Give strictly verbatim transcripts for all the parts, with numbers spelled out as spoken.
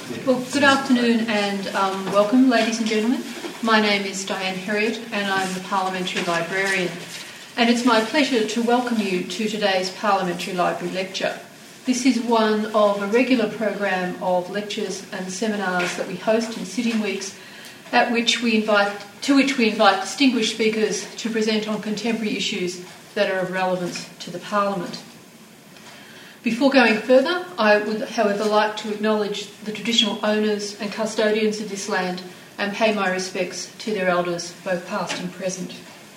Well, good afternoon and um, welcome, ladies and gentlemen. My name is Diane Herriot and I'm the Parliamentary Librarian. And it's my pleasure to welcome you to today's Parliamentary Library Lecture. This is one of a regular program of lectures and seminars that we host in sitting weeks, at which we invite, to which we invite distinguished speakers to present on contemporary issues that are of relevance to the Parliament. Before going further, I would, however, like to acknowledge the traditional owners and custodians of this land and pay my respects to their elders, both past and present.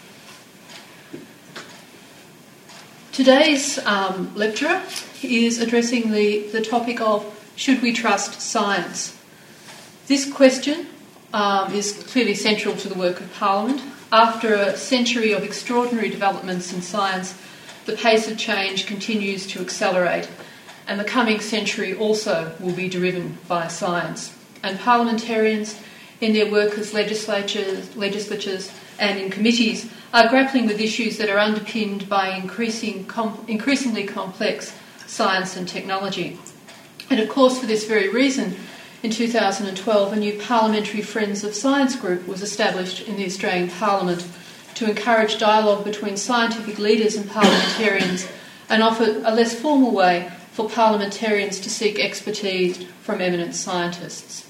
Today's um, lecturer is addressing the, the topic of should we trust science? This question um, is clearly central to the work of Parliament. After a century of extraordinary developments in science, the pace of change continues to accelerate, and the coming century also will be driven by science. And parliamentarians, in their work as legislatures, legislatures and in committees, are grappling with issues that are underpinned by increasing, com- increasingly complex science and technology. And of course, for this very reason, in two thousand twelve, a new Parliamentary Friends of Science group was established in the Australian Parliament to encourage dialogue between scientific leaders and parliamentarians and offer a less formal way for parliamentarians to seek expertise from eminent scientists.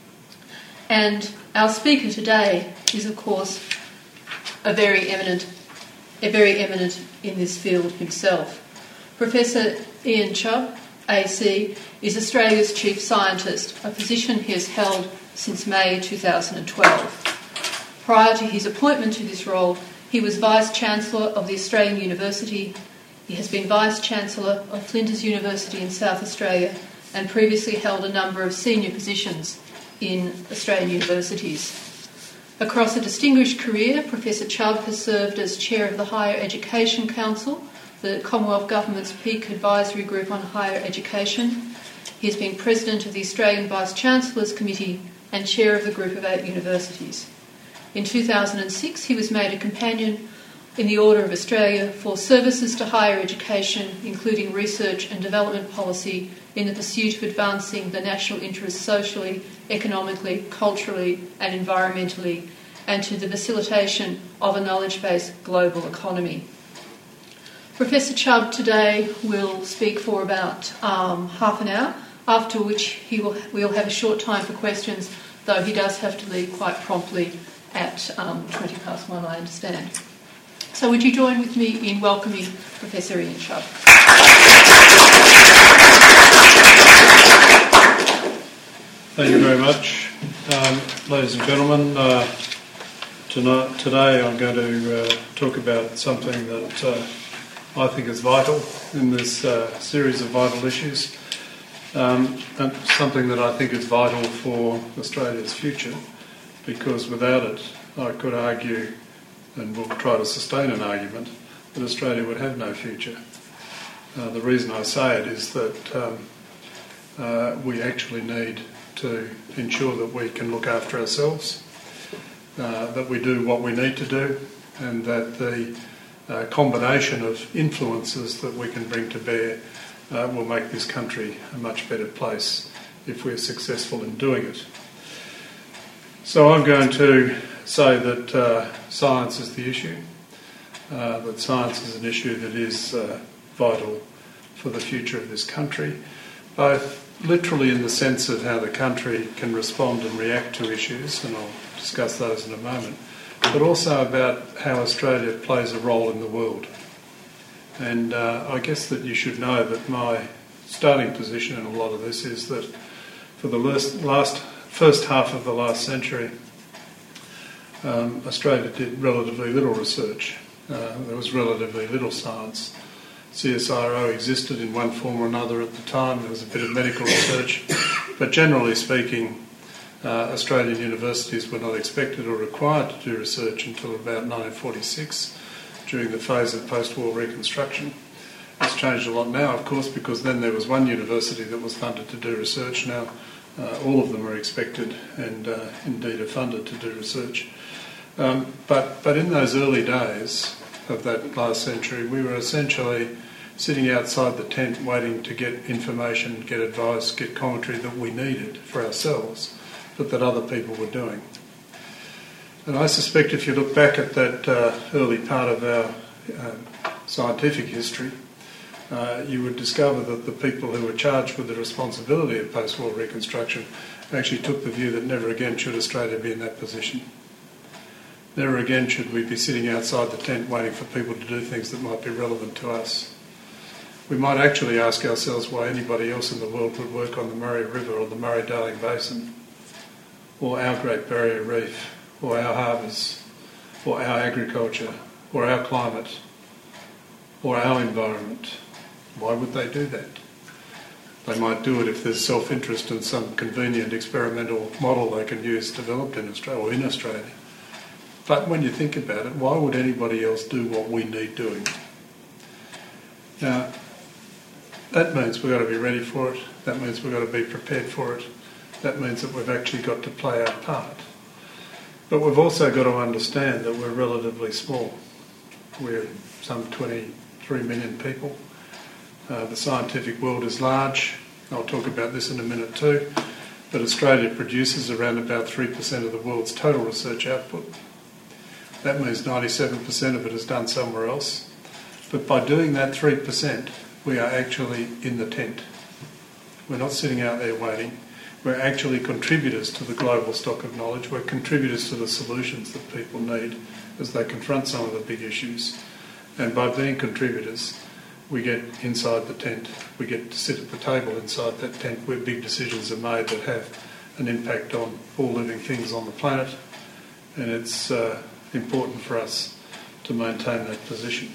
And our speaker today is, of course, a very eminent, a very eminent in this field himself. Professor Ian Chubb, A C, is Australia's chief scientist, a position he has held since May two thousand twelve. Prior to his appointment to this role, he was Vice-Chancellor of the Australian University. He has been Vice-Chancellor of Flinders University in South Australia and previously held a number of senior positions in Australian universities. Across a distinguished career, Professor Chubb has served as Chair of the Higher Education Council, the Commonwealth Government's peak advisory group on higher education. He has been President of the Australian Vice-Chancellors Committee and Chair of the Group of Eight Universities. In two thousand six, he was made a Companion in the Order of Australia for services to higher education, including research and development policy in the pursuit of advancing the national interests socially, economically, culturally and environmentally, and to the facilitation of a knowledge-based global economy. Professor Chubb today will speak for about um, half an hour, after which he will we'll have a short time for questions, though he does have to leave quite promptly at um, twenty past one, I understand. So would you join with me in welcoming Professor Ian Chubb? Thank you very much. Um, ladies and gentlemen, uh, tonight, today I'm going to uh, talk about something that uh, I think is vital in this uh, series of vital issues, um, and something that I think is vital for Australia's future. Because without it, I could argue, and will try to sustain an argument, that Australia would have no future. Uh, the reason I say it is that um, uh, we actually need to ensure that we can look after ourselves, uh, that we do what we need to do, and that the uh, combination of influences that we can bring to bear uh, will make this country a much better place if we're successful in doing it. So I'm going to say that uh, science is the issue, uh, that science is an issue that is uh, vital for the future of this country, both literally in the sense of how the country can respond and react to issues, and I'll discuss those in a moment, but also about how Australia plays a role in the world. And uh, I guess that you should know that my starting position in a lot of this is that for the last, last first half of the last century, um, Australia did relatively little research. Uh, there was relatively little science. C S I R O existed in one form or another at the time. There was a bit of medical research. But generally speaking, uh, Australian universities were not expected or required to do research until about nineteen forty-six, during the phase of post-war reconstruction. It's changed a lot now, of course, because then there was one university that was funded to do research. Now uh, all of them are expected and uh, indeed are funded to do research. Um, but, but in those early days of that last century, we were essentially sitting outside the tent waiting to get information, get advice, get commentary that we needed for ourselves, but that other people were doing. And I suspect if you look back at that uh, early part of our uh, scientific history, uh, you would discover that the people who were charged with the responsibility of post-war reconstruction actually took the view that never again should Australia be in that position. Never again should we be sitting outside the tent waiting for people to do things that might be relevant to us. We might actually ask ourselves why anybody else in the world would work on the Murray River or the Murray-Darling Basin, or our Great Barrier Reef, or our harbours, or our agriculture, or our climate, or our environment. Why would they do that? They might do it if there's self-interest in some convenient experimental model they can use developed in Australia or in Australia. But when you think about it, why would anybody else do what we need doing? Now, that means we've got to be ready for it. That means we've got to be prepared for it. That means that we've actually got to play our part. But we've also got to understand that we're relatively small. We're some twenty-three million people. Uh, the scientific world is large. I'll talk about this in a minute too. But Australia produces around about three percent of the world's total research output. That means ninety-seven percent of it is done somewhere else. But by doing that three percent, we are actually in the tent. We're not sitting out there waiting. We're actually contributors to the global stock of knowledge. We're contributors to the solutions that people need as they confront some of the big issues. And by being contributors, we get inside the tent. We get to sit at the table inside that tent where big decisions are made that have an impact on all living things on the planet. And it's uh, important for us to maintain that position.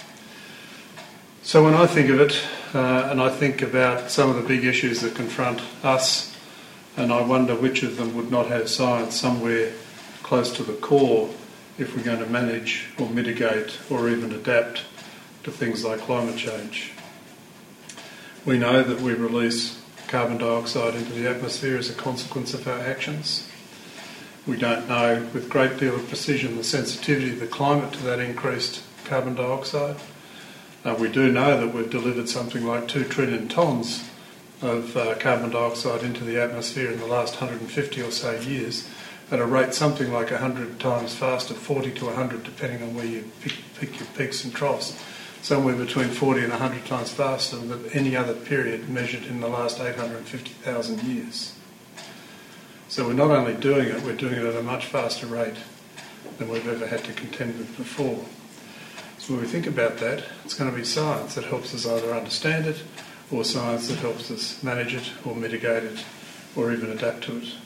So when I think of it, uh, and I think about some of the big issues that confront us, and I wonder which of them would not have science somewhere close to the core if we're going to manage or mitigate or even adapt to things like climate change. We know that we release carbon dioxide into the atmosphere as a consequence of our actions. We don't know with a great deal of precision the sensitivity of the climate to that increased carbon dioxide. Uh, we do know that we've delivered something like two trillion tonnes of uh, carbon dioxide into the atmosphere in the last one hundred fifty or so years at a rate something like one hundred times faster, forty to one hundred depending on where you pick, pick your peaks and troughs, somewhere between forty and one hundred times faster than any other period measured in the last eight hundred fifty thousand years. So we're not only doing it, we're doing it at a much faster rate than we've ever had to contend with before. So when we think about that, it's going to be science that helps us either understand it or science that helps us manage it or mitigate it or even adapt to it.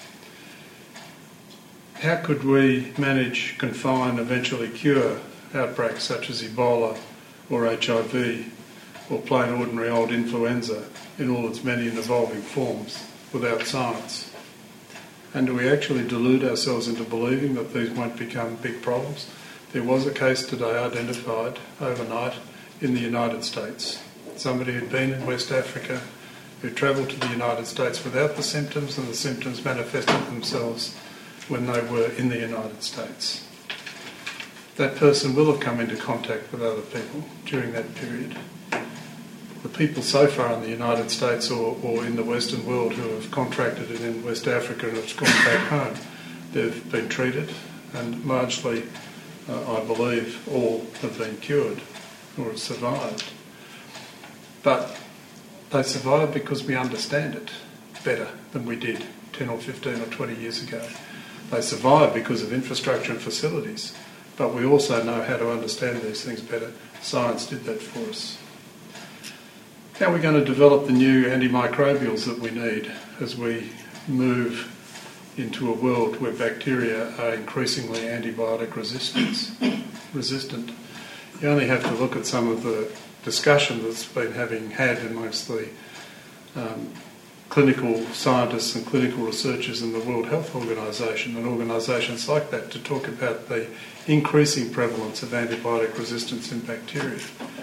How could we manage, confine, eventually cure outbreaks such as Ebola or H I V or plain ordinary old influenza in all its many and evolving forms without science? And do we actually delude ourselves into believing that these won't become big problems? There was a case today identified overnight in the United States. Somebody who'd been in West Africa, who travelled to the United States without the symptoms, and the symptoms manifested themselves when they were in the United States. That person will have come into contact with other people during that period. The people so far in the United States or, or in the Western world who have contracted it in West Africa and have gone back home, they've been treated, and largely, uh, I believe, all have been cured or have survived. But they survive because we understand it better than we did ten or fifteen or twenty years ago. They survive because of infrastructure and facilities, but we also know how to understand these things better. Science did that for us. How are we going to develop the new antimicrobials that we need as we move into a world where bacteria are increasingly antibiotic resistance, resistant? You only have to look at some of the discussion that's been having had amongst the um, clinical scientists and clinical researchers in the World Health Organization and organisations like that to talk about the increasing prevalence of antibiotic resistance in bacteria.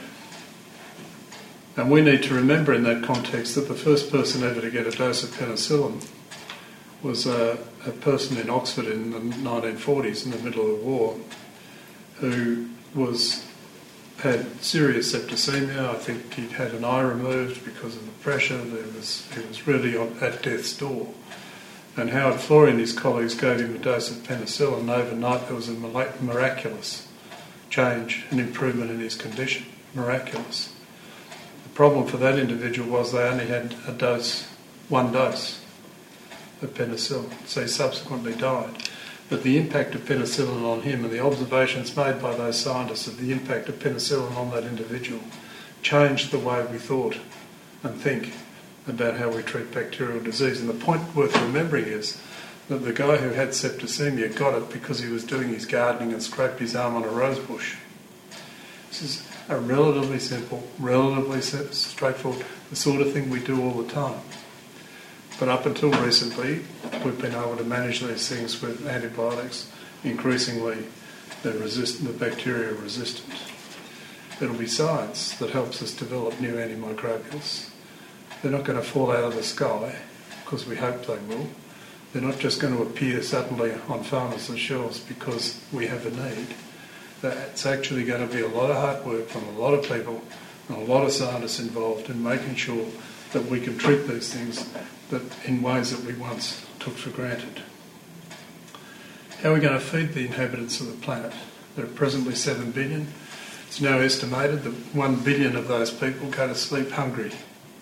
And we need to remember in that context that the first person ever to get a dose of penicillin was a, a person in Oxford in the nineteen forties, in the middle of the war, who was had serious septicemia. I think he'd had an eye removed because of the pressure. There was, he was really on, at death's door. And Howard Florey and his colleagues gave him a dose of penicillin, and overnight there was a miraculous change and improvement in his condition. Miraculous. The problem for that individual was they only had a dose, one dose of penicillin, so he subsequently died. But the impact of penicillin on him and the observations made by those scientists of the impact of penicillin on that individual changed the way we thought and think about how we treat bacterial disease. And the point worth remembering is that the guy who had septicemia got it because he was doing his gardening and scraped his arm on a rose bush. This is a relatively simple, relatively straightforward, the sort of thing we do all the time. But up until recently, we've been able to manage these things with antibiotics. Increasingly, they're resistant, the bacteria are resistant. It'll be science that helps us develop new antimicrobials. They're not going to fall out of the sky, because we hope they will. They're not just going to appear suddenly on farmers' shelves because we have a need. It's actually going to be a lot of hard work from a lot of people and a lot of scientists involved in making sure that we can treat these things that in ways that we once took for granted. How are we going to feed the inhabitants of the planet? There are presently seven billion. It's now estimated that one billion of those people go to sleep hungry,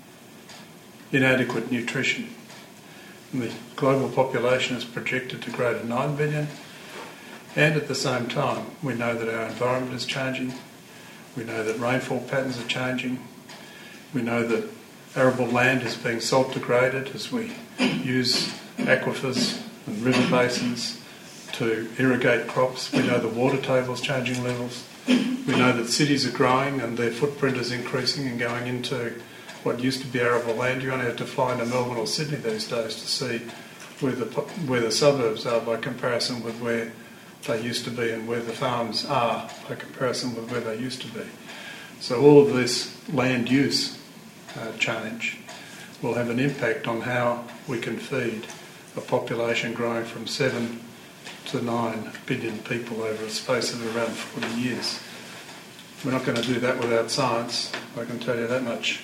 inadequate nutrition. And the global population is projected to grow to nine billion. And at the same time, we know that our environment is changing. We know that rainfall patterns are changing. We know that arable land is being salt degraded as we use aquifers and river basins to irrigate crops. We know the water table is changing levels. We know that cities are growing and their footprint is increasing and going into what used to be arable land. You only have to fly into Melbourne or Sydney these days to see where the, where the suburbs are by comparison with where they used to be and where the farms are by comparison with where they used to be. So all of this land use uh, change will have an impact on how we can feed a population growing from seven to nine billion people over a space of around forty years. We're not going to do that without science, I can tell you that much.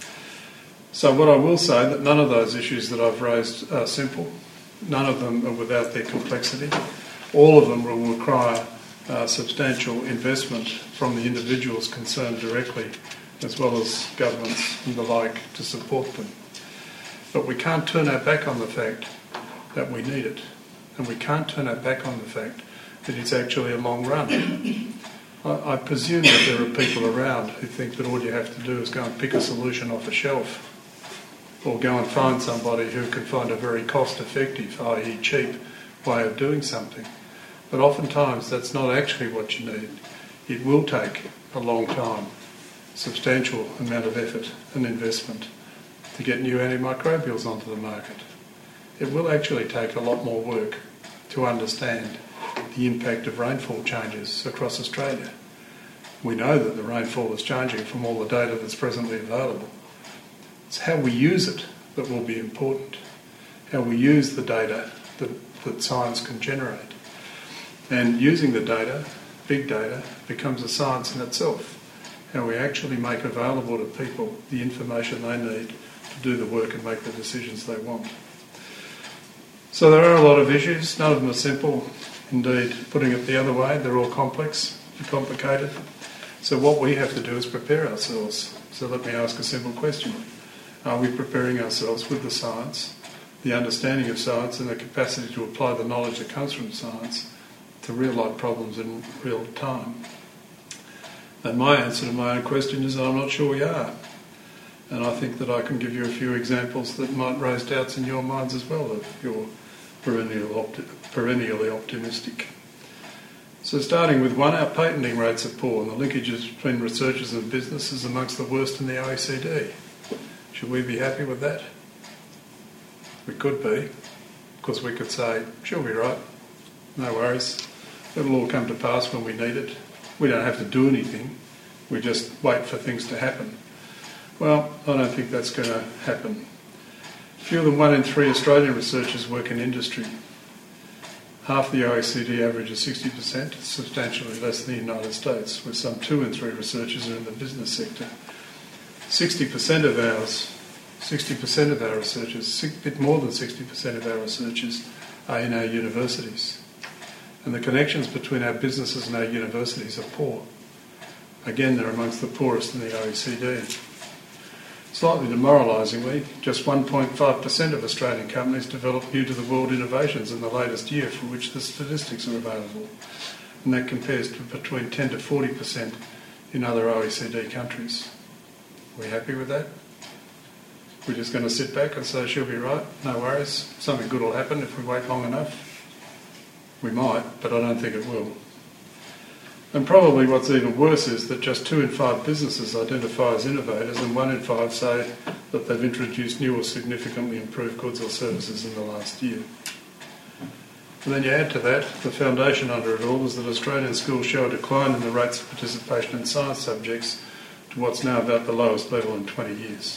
So what I will say, that none of those issues that I've raised are simple. None of them are without their complexity. All of them will require uh, substantial investment from the individuals concerned directly, as well as governments and the like, to support them. But we can't turn our back on the fact that we need it. And we can't turn our back on the fact that it's actually a long run. I, I presume that there are people around who think that all you have to do is go and pick a solution off a shelf, or go and find somebody who can find a very cost-effective, that is cheap, way of doing something. But oftentimes that's not actually what you need. It will take a long time, substantial amount of effort and investment to get new antimicrobials onto the market. It will actually take a lot more work to understand the impact of rainfall changes across Australia. We know that the rainfall is changing from all the data that's presently available. It's how we use it that will be important, how we use the data that, that science can generate. And using the data, big data, becomes a science in itself, how we actually make available to people the information they need to do the work and make the decisions they want. So there are a lot of issues, none of them are simple. Indeed, putting it the other way, they're all complex and complicated. So what we have to do is prepare ourselves. So let me ask a simple question. Are we preparing ourselves with the science, the understanding of science and the capacity to apply the knowledge that comes from science to real-life problems in real time? And my answer to my own question is I'm not sure we are. And I think that I can give you a few examples that might raise doubts in your minds as well if you're perennial opti- perennially optimistic. So starting with one, our patenting rates are poor and the linkages between researchers and business is amongst the worst in the O E C D. Should we be happy with that? We could be, because we could say, she'll be right, no worries, it'll all come to pass when we need it. We don't have to do anything, we just wait for things to happen. Well, I don't think that's going to happen. Fewer than one in three Australian researchers work in industry. Half the O E C D average is sixty percent, substantially less than the United States, where some two in three researchers are in the business sector. sixty percent of ours, sixty percent of our researchers, a bit more than sixty percent of our researchers are in our universities. And the connections between our businesses and our universities are poor. Again, they're amongst the poorest in the O E C D. Slightly demoralisingly, just one point five percent of Australian companies develop new to the world innovations in the latest year for which the statistics are available. And that compares to between ten to forty percent in other O E C D countries. Are we happy with that? We're just going to sit back and say, she'll be right, no worries, something good will happen if we wait long enough? We might, but I don't think it will. And probably what's even worse is that just two in five businesses identify as innovators and one in five say that they've introduced new or significantly improved goods or services in the last year. And then you add to that, the foundation under it all is that Australian schools show a decline in the rates of participation in science subjects to what's now about the lowest level in twenty years.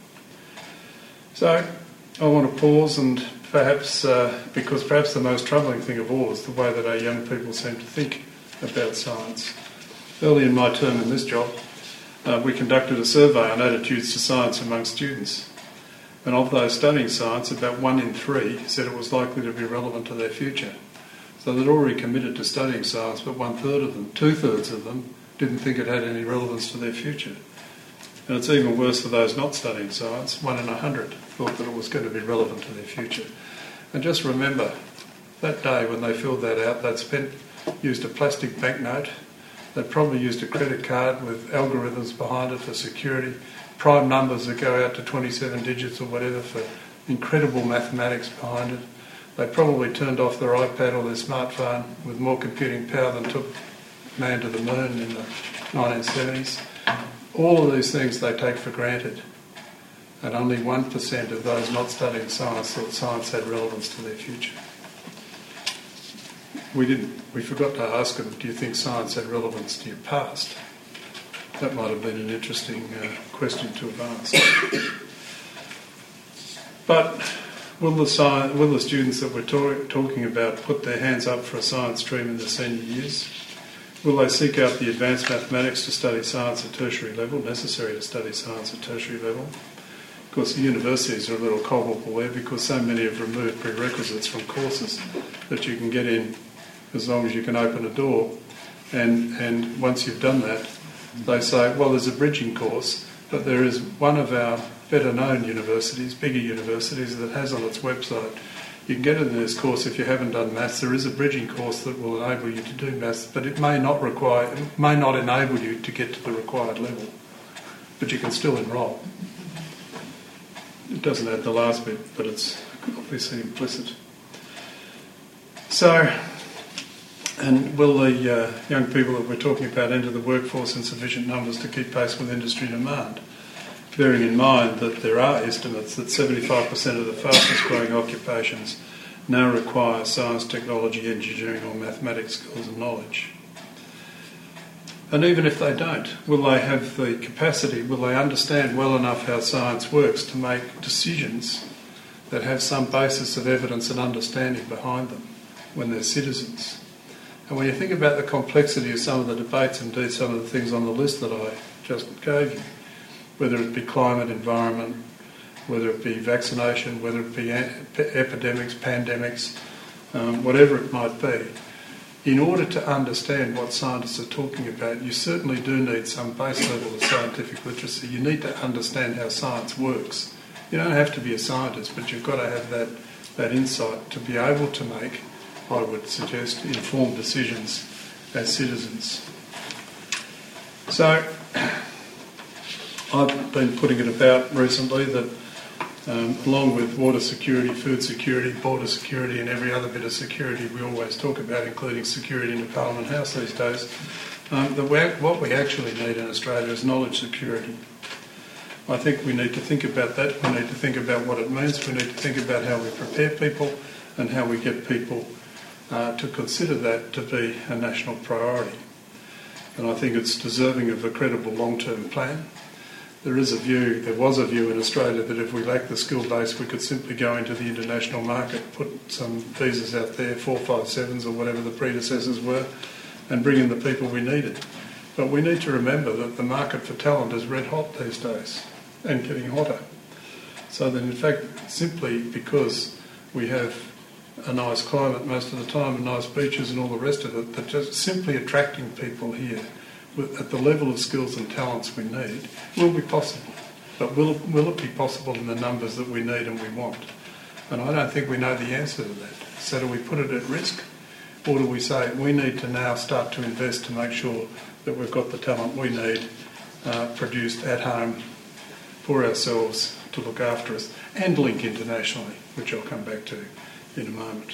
So I want to pause and perhaps, uh, because perhaps the most troubling thing of all is the way that our young people seem to think about science. Early in my term in this job, uh, we conducted a survey on attitudes to science among students. And of those studying science, about one in three said it was likely to be relevant to their future. So they'd already committed to studying science, but one third of them, two thirds of them, didn't think it had any relevance to their future. And it's even worse for those not studying science. One in a hundred thought that it was going to be relevant to their future. And just remember, that day when they filled that out, they'd spent, used a plastic banknote, they'd probably used a credit card with algorithms behind it for security, prime numbers that go out to twenty-seven digits or whatever for incredible mathematics behind it. They probably turned off their iPad or their smartphone with more computing power than took man to the moon in the nineteen seventies. All of these things they take for granted, and only one percent of those not studying science thought science had relevance to their future. We didn't. We forgot to ask them, do you think science had relevance to your past? That might have been an interesting uh, question to have asked. But will the, sci- will the students that we're talk- talking about put their hands up for a science stream in their senior years? Will they seek out the advanced mathematics to study science at tertiary level, necessary to study science at tertiary level? Of course, the universities are a little culpable there because so many have removed prerequisites from courses that you can get in as long as you can open a door. And, and once you've done that, they say, well, there's a bridging course, but there is one of our better-known universities, bigger universities, that has on its website, you can get in this course if you haven't done maths. There is a bridging course that will enable you to do maths, but it may not require, it may not enable you to get to the required level, but you can still enrol. It doesn't add the last bit, but it's obviously implicit. So, and will the uh, young people that we're talking about enter the workforce in sufficient numbers to keep pace with industry demand? Bearing in mind that there are estimates that seventy-five percent of the fastest growing occupations now require science, technology, engineering or mathematics skills and knowledge. And even if they don't, will they have the capacity, will they understand well enough how science works to make decisions that have some basis of evidence and understanding behind them when they're citizens? And when you think about the complexity of some of the debates, indeed some of the things on the list that I just gave you, whether it be climate, environment, whether it be vaccination, whether it be epidemics, pandemics, um, whatever it might be, in order to understand what scientists are talking about, you certainly do need some base level of scientific literacy. You need to understand how science works. You don't have to be a scientist, but you've got to have that, that insight to be able to make, I would suggest, informed decisions as citizens. So, I've been putting it about recently that um, along with water security, food security, border security and every other bit of security we always talk about, including security in the Parliament House these days, um, the, what we actually need in Australia is knowledge security. I think we need to think about that. We need to think about what it means. We need to think about how we prepare people and how we get people uh, to consider that to be a national priority. And I think it's deserving of a credible long-term plan. there is a view, there was a view in Australia that if we lacked the skill base, we could simply go into the international market, put some visas out there, four five sevens or whatever the predecessors were, and bring in the people we needed. But we need to remember that the market for talent is red hot these days and getting hotter. So that in fact, simply because we have a nice climate most of the time and nice beaches and all the rest of it, that just simply attracting people here with, at the level of skills and talents we need will be possible. But will, will it be possible in the numbers that we need and we want? And I don't think we know the answer to that. So do we put it at risk? Or do we say we need to now start to invest to make sure that we've got the talent we need uh, produced at home for ourselves to look after us and link internationally, which I'll come back to in a moment.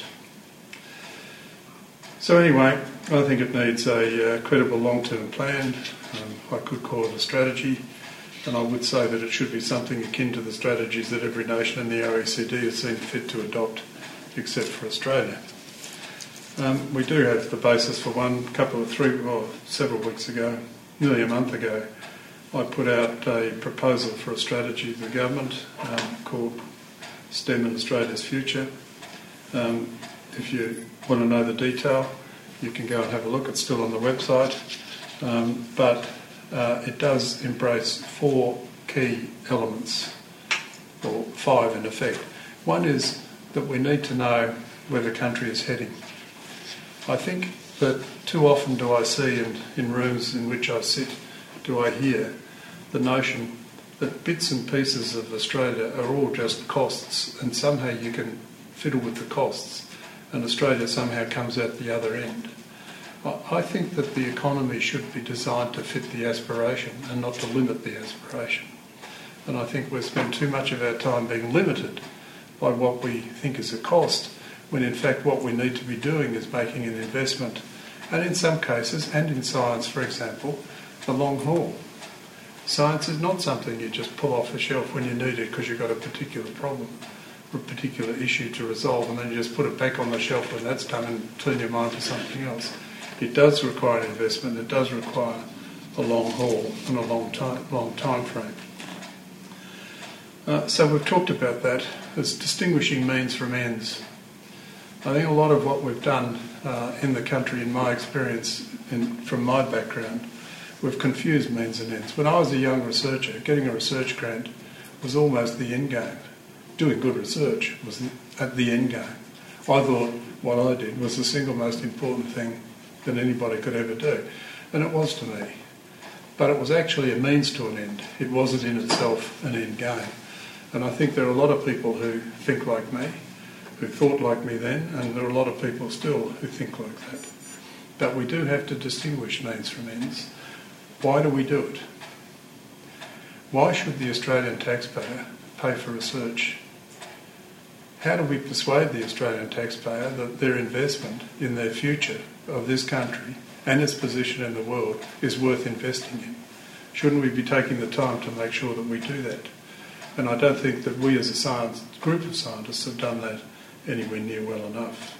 So anyway, I think it needs a uh, credible long-term plan. Um, I could call it a strategy, and I would say that it should be something akin to the strategies that every nation in the O E C D has seen fit to adopt, except for Australia. Um, we do have the basis for one. Couple of three, well, several weeks ago, nearly a month ago, I put out a proposal for a strategy to the government um, called STEM in Australia's Future. Um, if you want to know the detail, you can go and have a look. It's still on the website. Um, but uh, it does embrace four key elements, or five in effect. One is that we need to know where the country is heading. I think that too often do I see in, in rooms in which I sit, do I hear the notion that bits and pieces of Australia are all just costs, and somehow you can fiddle with the costs and Australia somehow comes out the other end. I think that the economy should be designed to fit the aspiration and not to limit the aspiration. And I think we spend too much of our time being limited by what we think is a cost, when in fact what we need to be doing is making an investment, and in some cases, and in science for example, the long haul. Science is not something you just pull off a shelf when you need it because you've got a particular problem or a particular issue to resolve, and then you just put it back on the shelf when that's done and turn your mind to something else. It does require an investment, it does require a long haul and a long time, long time frame. Uh, so we've talked about that as distinguishing means from ends. I think a lot of what we've done uh, in the country, in my experience, in, from my background, we've confused means and ends. When I was a young researcher, getting a research grant was almost the end game. Doing good research was at the end game. I thought what I did was the single most important thing that anybody could ever do, and it was to me. But it was actually a means to an end. It wasn't in itself an end game. And I think there are a lot of people who think like me, who thought like me then, and there are a lot of people still who think like that. But we do have to distinguish means from ends. Why do we do it? Why should the Australian taxpayer pay for research? How do we persuade the Australian taxpayer that their investment in their future of this country and its position in the world is worth investing in? Shouldn't we be taking the time to make sure that we do that? And I don't think that we as a science group of scientists have done that anywhere near well enough.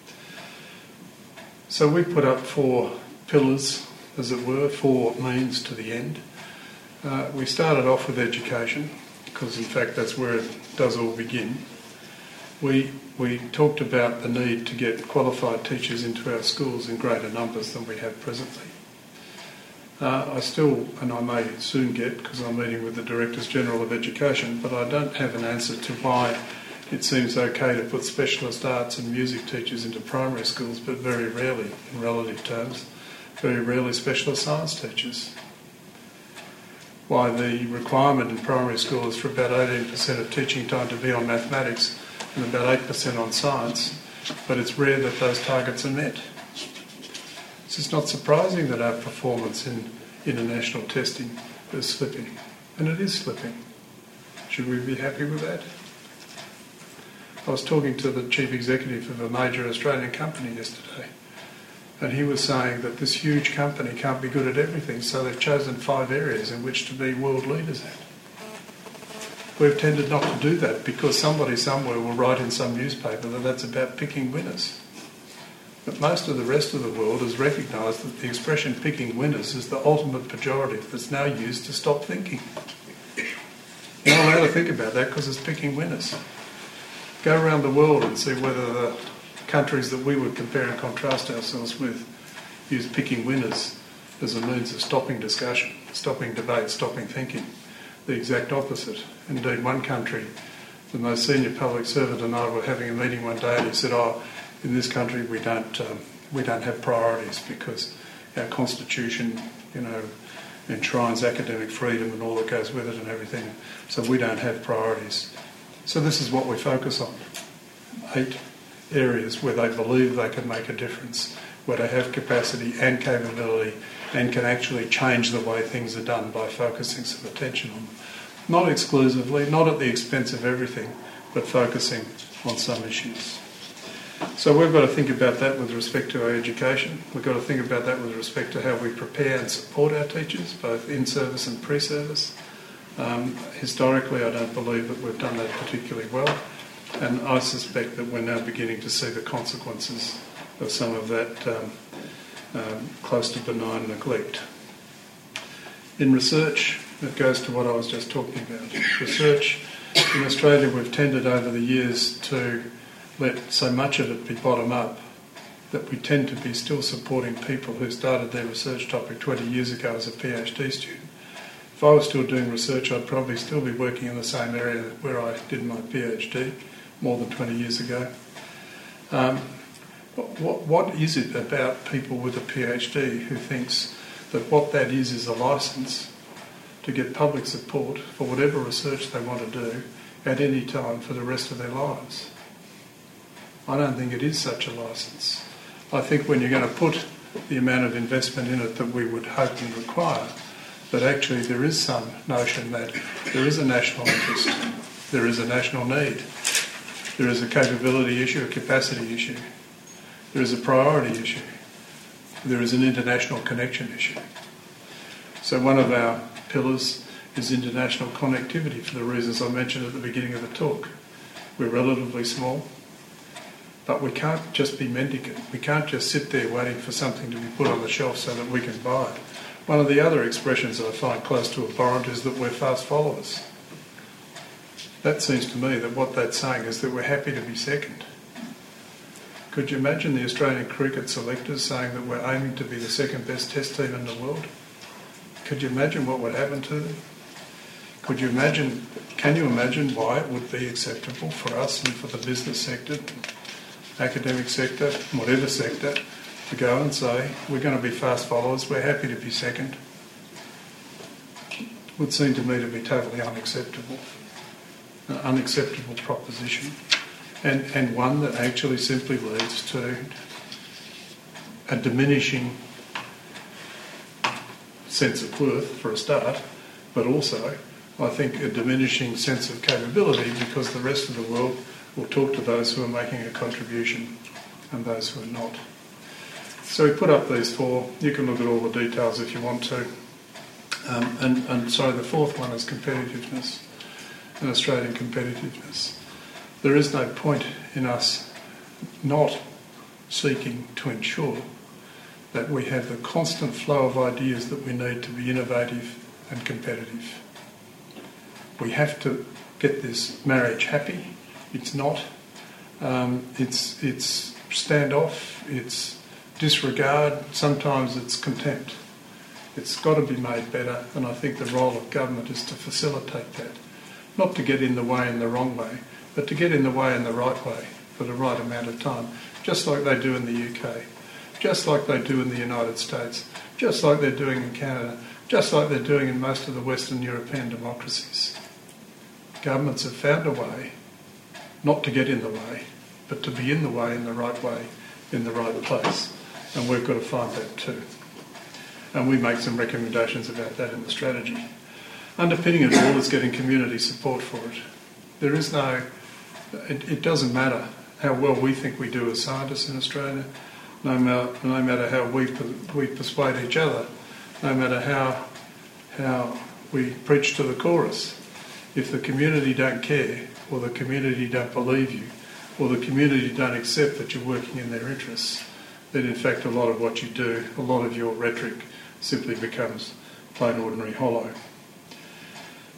So we put up four pillars, as it were, four means to the end. Uh, we started off with education, because in fact that's where it does all begin. We, we talked about the need to get qualified teachers into our schools in greater numbers than we have presently. Uh, I still, and I may soon get, because I'm meeting with the Directors General of Education, but I don't have an answer to why it seems okay to put specialist arts and music teachers into primary schools, but very rarely, in relative terms, very rarely specialist science teachers. Why the requirement in primary school is for about eighteen percent of teaching time to be on mathematics and about eight percent on science, but it's rare that those targets are met. So it's not surprising that our performance in international testing is slipping, and it is slipping. Should we be happy with that? I was talking to the chief executive of a major Australian company yesterday, and he was saying that this huge company can't be good at everything, so they've chosen five areas in which to be world leaders at. We've tended not to do that because somebody somewhere will write in some newspaper that that's about picking winners. But most of the rest of the world has recognised that the expression picking winners is the ultimate pejorative that's now used to stop thinking. You're not allowed to think about that because it's picking winners. Go around the world and see whether the countries that we would compare and contrast ourselves with use picking winners as a means of stopping discussion, stopping debate, stopping thinking. The exact opposite. Indeed, one country, the most senior public servant and I were having a meeting one day, and he said, "Oh, in this country we don't um, we don't have priorities because our constitution, you know, enshrines academic freedom and all that goes with it and everything. So we don't have priorities." So this is what we focus on. Eight areas where they believe they can make a difference, where they have capacity and capability and can actually change the way things are done by focusing some attention on them. Not exclusively, not at the expense of everything, but focusing on some issues. So we've got to think about that with respect to our education. We've got to think about that with respect to how we prepare and support our teachers, both in service and pre-service. Um, historically, I don't believe that we've done that particularly well, and I suspect that we're now beginning to see the consequences of some of that um, um, close to benign neglect. In research, it goes to what I was just talking about. Research in Australia, we've tended over the years to let so much of it be bottom-up that we tend to be still supporting people who started their research topic twenty years ago as a PhD student. If I was still doing research, I'd probably still be working in the same area where I did my PhD more than twenty years ago. Um, what, what is it about people with a PhD who thinks that what that is is a licence to get public support for whatever research they want to do at any time for the rest of their lives? I don't think it is such a licence. I think when you're going to put the amount of investment in it that we would hope and require, that actually there is some notion that there is a national interest, there is a national need, there is a capability issue, a capacity issue, there is a priority issue, there is an international connection issue. So one of our pillars is international connectivity for the reasons I mentioned at the beginning of the talk. We're relatively small, but we can't just be mendicant. We can't just sit there waiting for something to be put on the shelf so that we can buy it. One of the other expressions I find close to abhorrent is that we're fast followers. That seems to me that what that's saying is that we're happy to be second. Could you imagine the Australian cricket selectors saying that we're aiming to be the second best test team in the world? Could you imagine what would happen to them? Could you imagine, can you imagine why it would be acceptable for us and for the business sector, academic sector, whatever sector, to go and say, we're going to be fast followers, we're happy to be second? Would seem to me to be totally unacceptable. An unacceptable proposition. And, and one that actually simply leads to a diminishing sense of worth, for a start, but also, I think, a diminishing sense of capability, because the rest of the world will talk to those who are making a contribution and those who are not. So we put up these four. You can look at all the details if you want to. Um, and, and sorry, the fourth one is competitiveness, and Australian competitiveness. There is no point in us not seeking to ensure that we have the constant flow of ideas that we need to be innovative and competitive. We have to get this marriage happy. It's not. Um, it's it's standoff. It's disregard. Sometimes it's contempt. It's got to be made better, and I think the role of government is to facilitate that. Not to get in the way in the wrong way, but to get in the way in the right way for the right amount of time, just like they do in the U K, just like they do in the United States, just like they're doing in Canada, just like they're doing in most of the Western European democracies. Governments have found a way not to get in the way, but to be in the way in the right way, in the right place. And we've got to find that too. And we make some recommendations about that in the strategy. Underpinning it all is getting community support for it. There is no, it, it doesn't matter how well we think we do as scientists in Australia, no matter, no matter how we we persuade each other, no matter how how we preach to the chorus. If the community don't care, or the community don't believe you, or the community don't accept that you're working in their interests, then in fact a lot of what you do, a lot of your rhetoric simply becomes plain ordinary hollow.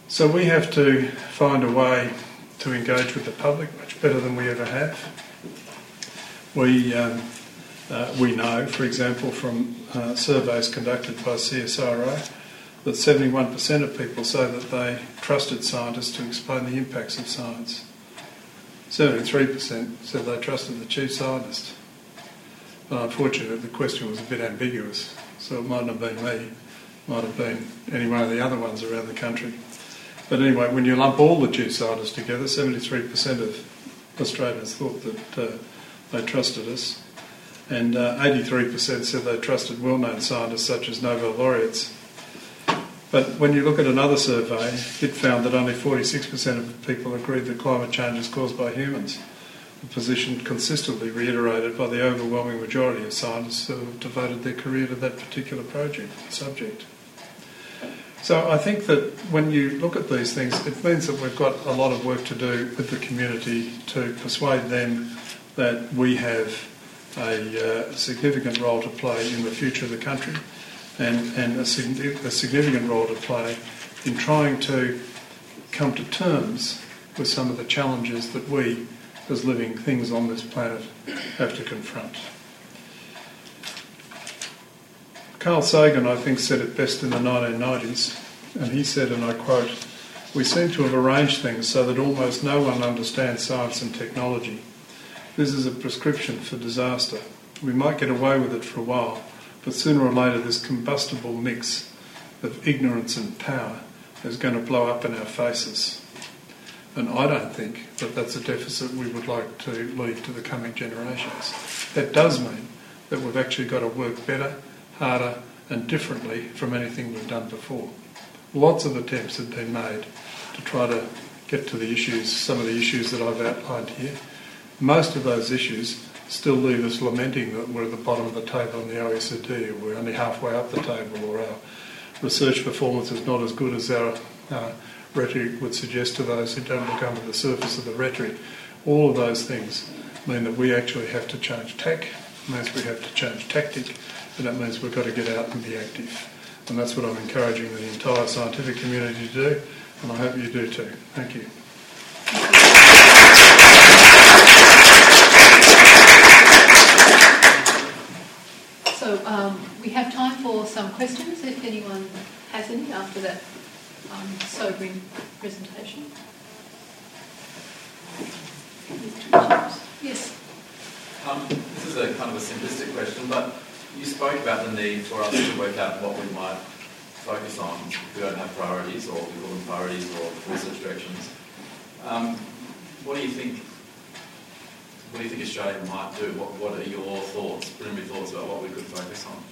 So we have to find a way to engage with the public much better than we ever have. We, um, uh, we know, for example, from uh, surveys conducted by C S I R O, that seventy-one percent of people say that they trusted scientists to explain the impacts of science. seventy-three percent said they trusted the chief scientist. But unfortunately, the question was a bit ambiguous, so it mightn't have been me, it might have been any one of the other ones around the country. But anyway, when you lump all the chief scientists together, seventy-three percent of Australians thought that uh, they trusted us, and uh, eighty-three percent said they trusted well-known scientists such as Nobel laureates. But when you look at another survey, it found that only forty-six percent of people agreed that climate change is caused by humans, a position consistently reiterated by the overwhelming majority of scientists who have devoted their career to that particular project, subject. So I think that when you look at these things, it means that we've got a lot of work to do with the community to persuade them that we have a uh, significant role to play in the future of the country, and, and a, sig- a significant role to play in trying to come to terms with some of the challenges that we, as living things on this planet, have to confront. Carl Sagan, I think, said it best in the nineteen nineties, and he said, and I quote, "We seem to have arranged things so that almost no one understands science and technology. This is a prescription for disaster. We might get away with it for a while, but sooner or later this combustible mix of ignorance and power is going to blow up in our faces." And I don't think that that's a deficit we would like to leave to the coming generations. That does mean that we've actually got to work better, harder and differently from anything we've done before. Lots of attempts have been made to try to get to the issues, some of the issues that I've outlined here. Most of those issues still leave us lamenting that we're at the bottom of the table in the O E C D, or we're only halfway up the table, or our research performance is not as good as our uh, rhetoric would suggest to those who don't look under the surface of the rhetoric. All of those things mean that we actually have to change tack, it means we have to change tactic, and that means we've got to get out and be active. And that's what I'm encouraging the entire scientific community to do, and I hope you do too. Thank you. So um, we have time for some questions, if anyone has any after that um, sobering presentation. Yes. Um, this is a kind of a simplistic question, but you spoke about the need for us to work out what we might focus on if we don't have priorities, or we call them priorities or research directions. Um, what do you think? What do you think Australia might do? What What are your thoughts, preliminary thoughts about what we could focus on?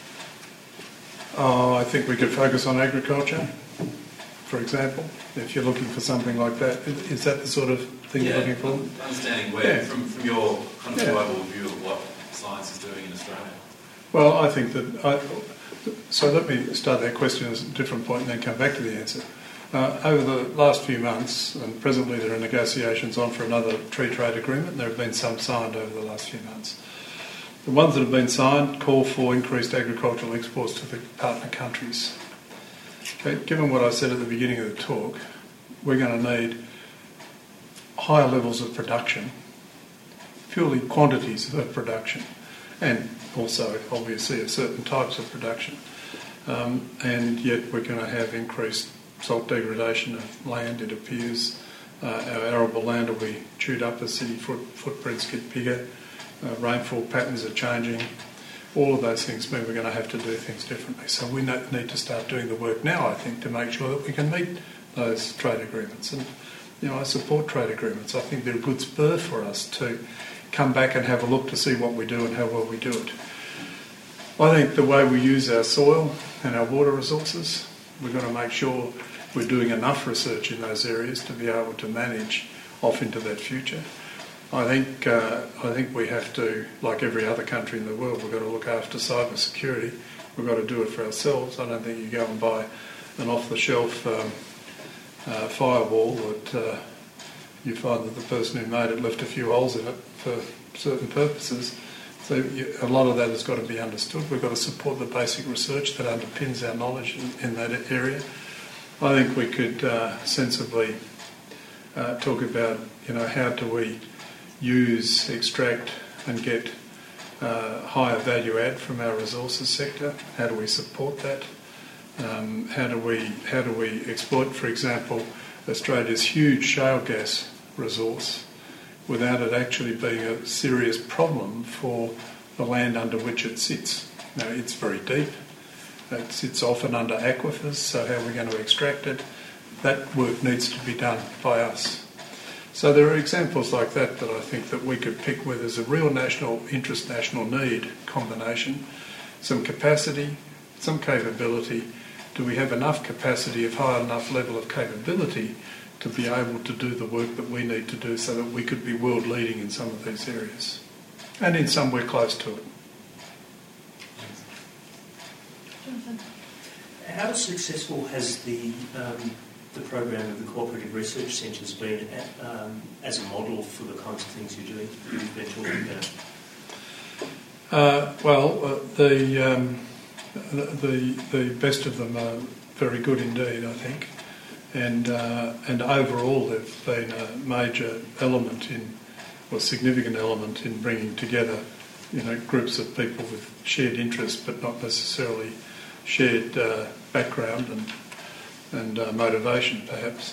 Oh, I think we could focus on agriculture, for example. If you're looking for something like that, is that the sort of thing yeah, you're looking for? Understanding where, yeah. from from your kind of yeah. global view of what science is doing in Australia. Well, I think that. I, so let me start that question at a different point and then come back to the answer. Uh, over the last few months, and presently there are negotiations on for another tree trade agreement, there have been some signed over the last few months. The ones that have been signed call for increased agricultural exports to the partner countries. Okay, given what I said at the beginning of the talk, we're going to need higher levels of production, purely quantities of production, and also obviously of certain types of production. Um, and yet we're going to have increased salt degradation of land, it appears. Uh, our arable land will be chewed up as city foot, footprints get bigger. Uh, rainfall patterns are changing. All of those things mean we're going to have to do things differently. So we need to start doing the work now, I think, to make sure that we can meet those trade agreements. And, you know, I support trade agreements. I think they're a good spur for us to come back and have a look to see what we do and how well we do it. I think the way we use our soil and our water resources, we've got to make sure we're doing enough research in those areas to be able to manage off into that future. I think uh, I think we have to, like every other country in the world, we've got to look after cyber security. We've got to do it for ourselves. I don't think you go and buy an off-the-shelf um, uh, firewall that uh, you find that the person who made it left a few holes in it for certain purposes. So you, a lot of that has got to be understood. We've got to support the basic research that underpins our knowledge in, in that area. I think we could uh, sensibly uh, talk about, you know, how do we use, extract and get uh, higher value add from our resources sector? How do we support that? Um, how do we how do we exploit, for example, Australia's huge shale gas resource without it actually being a serious problem for the land under which it sits? Now, it's very deep. It sits often under aquifers, so how are we going to extract it? That work needs to be done by us. So there are examples like that that I think that we could pick where there's a real national interest, national need combination, some capacity, some capability. Do we have enough capacity, of high enough level of capability to be able to do the work that we need to do so that we could be world leading in some of these areas? And in some we're close to it. How successful has the um, the program of the cooperative research centres been at, um, as a model for the kinds of things you're doing, you've been talking about? Uh, well, uh, the, um, the the best of them are very good indeed, I think, and uh, and overall they've been a major element in, or significant element in bringing together, you know, groups of people with shared interests, but not necessarily shared uh, background and and uh, motivation, perhaps.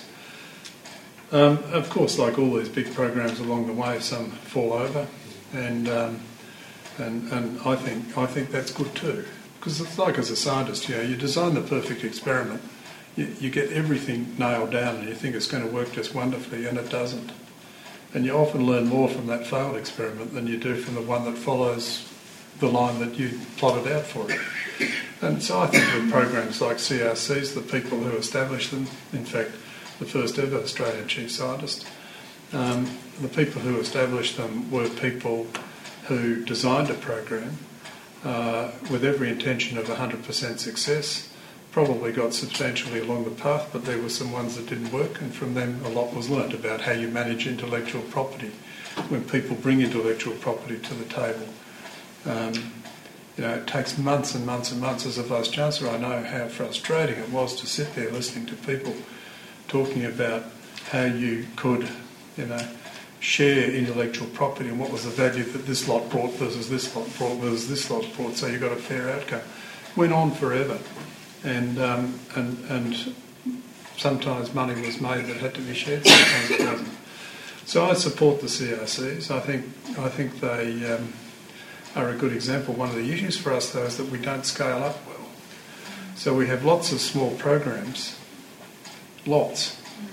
Um, of course, like all these big programs along the way, some fall over, and um, and and I think I think that's good too, because it's like as a scientist, you know, you design the perfect experiment, you, you get everything nailed down, and you think it's going to work just wonderfully, and it doesn't, and you often learn more from that failed experiment than you do from the one that follows the line that you plotted out for it. And so I think with programs like C R Cs, the people who established them, in fact, the first ever Australian chief scientist, um, the people who established them were people who designed a program uh, with every intention of one hundred percent success, probably got substantially along the path, but there were some ones that didn't work, and from them a lot was learnt about how you manage intellectual property when people bring intellectual property to the table. Um, You know, it takes months and months and months. As a Vice-Chancellor, I know how frustrating it was to sit there listening to people talking about how you could, you know, share intellectual property and what was the value that this lot brought versus this lot brought versus this lot brought, so you got a fair outcome. Went on forever. And, um, and, and sometimes money was made that had to be shared, sometimes it wasn't. So I support the C R Cs. I think, I think they... Um, are a good example. One of the issues for us, though, is that we don't scale up well. So we have lots of small programs, lots,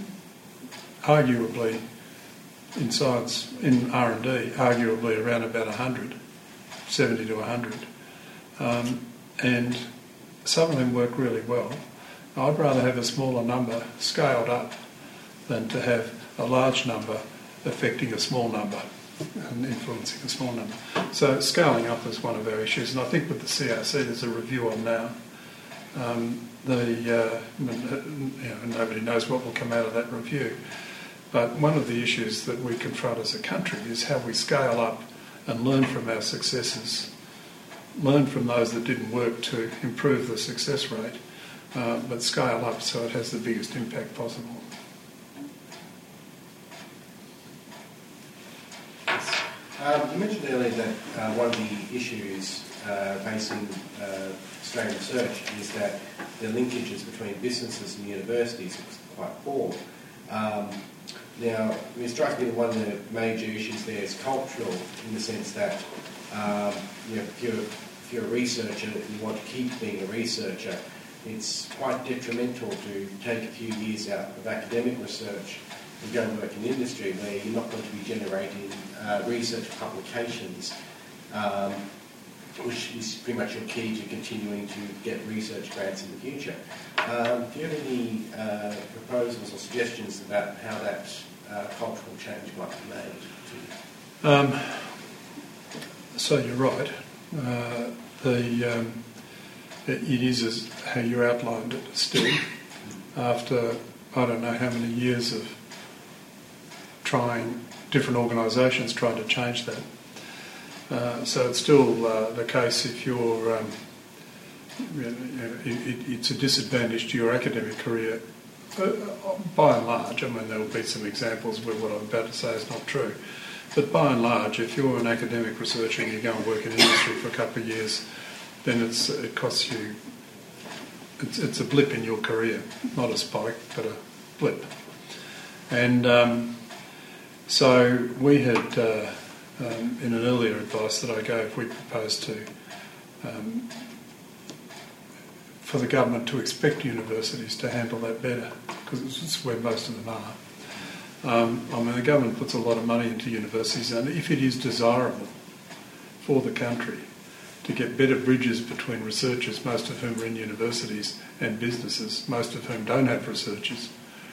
arguably in science, in R and D, arguably around about one hundred, seventy to one hundred. Um, and some of them work really well. I'd rather have a smaller number scaled up than to have a large number affecting a small number and influencing a small number. So scaling up is one of our issues, and I think with the C R C there's a review on now. Um, the uh, you know, nobody knows what will come out of that review, but one of the issues that we confront as a country is how we scale up and learn from our successes, learn from those that didn't work to improve the success rate, uh, but scale up so it has the biggest impact possible. Um, you mentioned earlier that uh, one of the issues uh, facing uh, Australian research is that the linkages between businesses and universities is quite poor. Um, now, it strikes me that one of the major issues there is cultural, in the sense that um, you know, if, you're, if you're a researcher and you want to keep being a researcher, it's quite detrimental to take a few years out of academic research and go and work in industry where you're not going to be generating uh, research publications, um, which is pretty much your key to continuing to get research grants in the future. Um, do you have any uh, proposals or suggestions about how that uh, cultural change might be made? Um, so you're right. Uh, the um, it, it is as how you outlined it still, after I don't know how many years of trying, different organisations trying to change that. Uh, so it's still uh, the case if you're, um, you know, it, it's a disadvantage to your academic career But by and large, I mean, there will be some examples where what I'm about to say is not true. But by and large, if you're an academic researcher and you go and work in industry for a couple of years, then it's, it costs you, it's, it's a blip in your career, not a spike, but a blip. And um, so we had, uh, um, in an earlier advice that I gave, we proposed to, um, for the government to expect universities to handle that better, because it's where most of them are. Um, I mean, the government puts a lot of money into universities, and if it is desirable for the country to get better bridges between researchers, most of whom are in universities, and businesses, most of whom don't have researchers,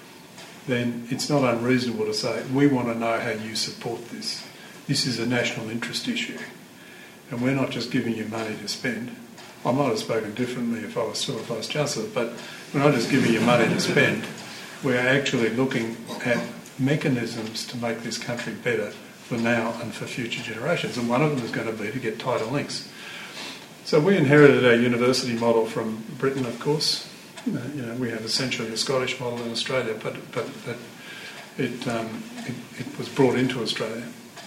then it's not unreasonable to say, we want to know how you support this. This is a national interest issue, and we're not just giving you money to spend. I might have spoken differently if I was still a Vice-Chancellor, but we're not just giving you money to spend, we're actually looking at mechanisms to make this country better for now and for future generations, and one of them is going to be to get tighter links. So we inherited our university model from Britain, of course. Uh, you know, we have essentially a Scottish model in Australia, but but, but it, um, it it was brought into Australia,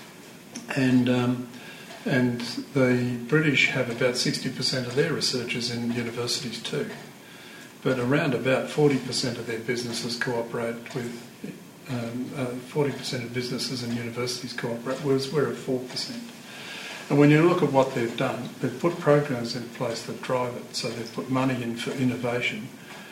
and um, and the British have about sixty percent of their researchers in universities too, but around about forty percent of their businesses cooperate with. Um, uh, forty percent of businesses and universities cooperate, whereas we're at four percent. And when you look at what they've done, they've put programs in place that drive it. So they've put money in for innovation,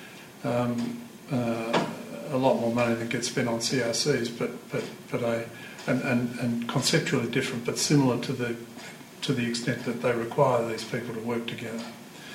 um, uh, a lot more money than gets spent on C R Cs, but but but a and, and, and conceptually different, but similar to the to the extent that they require these people to work together.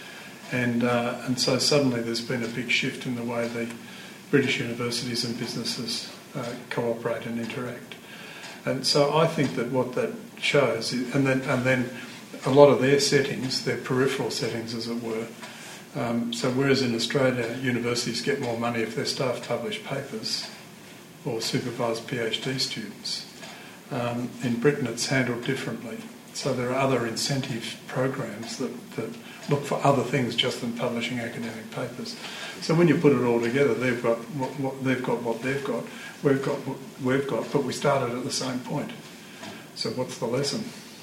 And uh, and so suddenly there's been a big shift in the way the British universities and businesses uh, cooperate and interact. And so I think that what that shows, is, and then and then a lot of their settings, their peripheral settings as it were, um, so whereas in Australia universities get more money if their staff publish papers or supervise PhD students, um, in Britain it's handled differently. So there are other incentive programs that, that look for other things just than publishing academic papers. So when you put it all together, they've got what, what they've got, what they've got, we've got what we've got, but we started at the same point. So what's the lesson?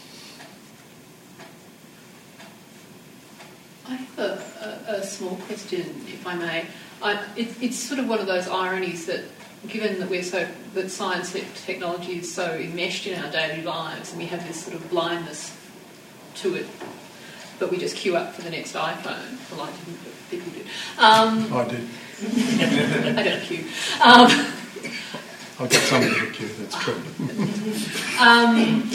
I have a, a, a small question, if I may. I, it, it's sort of one of those ironies that, given that we're so that science and technology is so enmeshed in our daily lives, and we have this sort of blindness to it, but we just queue up for the next iPhone. Well, I didn't, but people did. Um, I did. I don't queue. Um, I've got something to queue, that's true. um,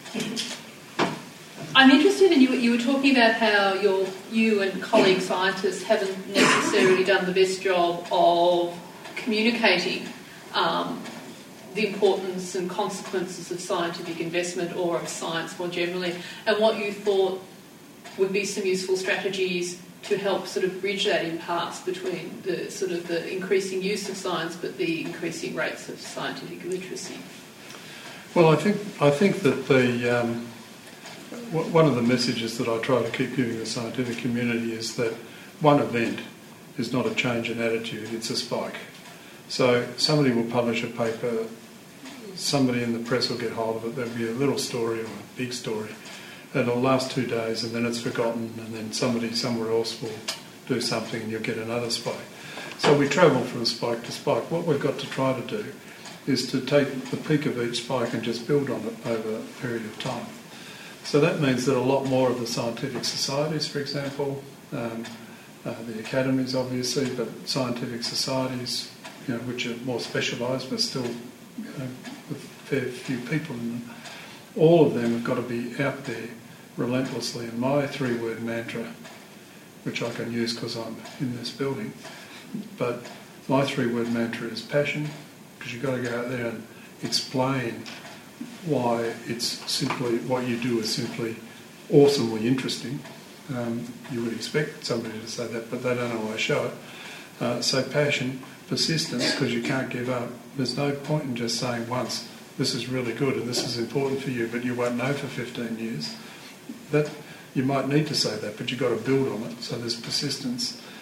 I'm interested in you. You were talking about how your you and colleague scientists haven't necessarily done the best job of communicating um, the importance and consequences of scientific investment or of science more generally, and what you thought would be some useful strategies to help sort of bridge that impasse between the sort of the increasing use of science but the increasing rates of scientific literacy. Well, I think I think that the um, w- one of the messages that I try to keep giving the scientific community is that one event is not a change in attitude; it's a spike. So somebody will publish a paper, somebody in the press will get hold of it, there'll be a little story or a big story, and it'll last two days and then it's forgotten, and then somebody somewhere else will do something and you'll get another spike. So we travel from spike to spike. What we've got to try to do is to take the peak of each spike and just build on it over a period of time. So that means that a lot more of the scientific societies, for example, um, uh, the academies obviously, but scientific societies, you know, which are more specialised but still, you know, with a fair few people in them, all of them have got to be out there relentlessly. And my three-word mantra, which I can use because I'm in this building, but my three-word mantra is passion, because you've got to go out there and explain why it's simply, what you do is simply awesomely interesting. Um, you would expect somebody to say that, but they don't always show it. Uh, so passion, persistence, because you can't give up. There's no point in just saying once, this is really good and this is important for you, but you won't know for fifteen years. That you might need to say that, but you've got to build on it. So there's persistence.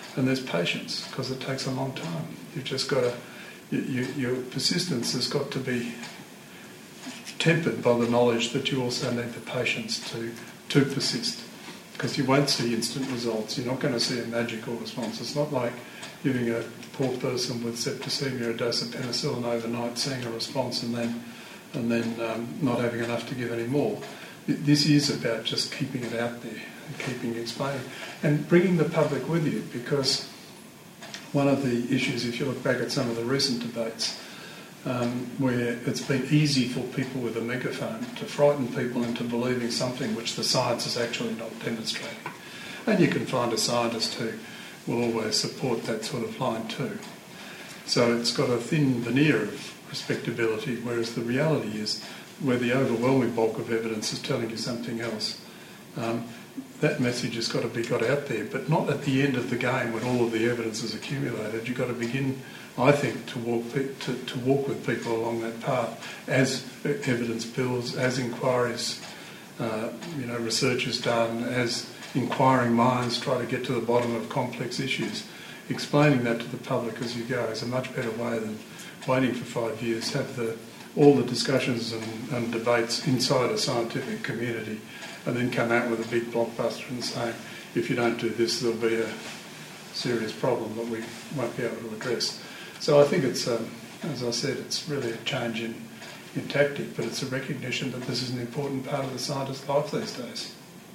and there's patience, because it takes a long time. You've just got to, you, you, your persistence has got to be tempered by the knowledge that you also need the patience to, to persist, because you won't see instant results. You're not going to see a magical response. It's not like giving a poor person with septicemia a dose of penicillin overnight, seeing a response and then and then um, not having enough to give any more. This is about just keeping it out there and keeping explaining and bringing the public with you, because one of the issues, if you look back at some of the recent debates, um, where it's been easy for people with a megaphone to frighten people into believing something which the science is actually not demonstrating. And you can find a scientist who will always support that sort of line too. So it's got a thin veneer of respectability, whereas the reality is where the overwhelming bulk of evidence is telling you something else. Um, that message has got to be got out there, but not at the end of the game when all of the evidence is accumulated. You've got to begin, I think, to walk pe- to, to walk with people along that path as evidence builds, as inquiries, uh, you know, research is done, as inquiring minds try to get to the bottom of complex issues. Explaining that to the public as you go is a much better way than waiting for five years, have the, all the discussions and, and debates inside a scientific community, and then come out with a big blockbuster and say, if you don't do this, there'll be a serious problem that we won't be able to address. So I think it's, um, as I said, it's really a change in, in tactic, but it's a recognition that this is an important part of the scientist's life these days.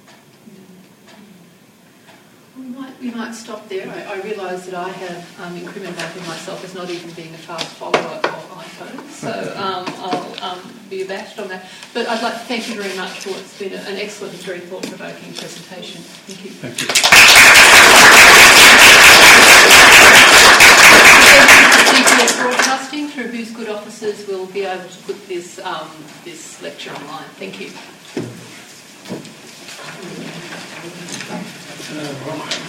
We might, we might stop there. I, I realise that I have um, incriminated myself as not even being a fast follower of iPhone, so um, I'll um, be abashed on that. But I'd like to thank you very much for what's been a, an excellent and very thought-provoking presentation. Thank you. Thank you. C P F Broadcasting, through whose good offices we'll be able to put this, um, this lecture online. Thank you. Uh, right.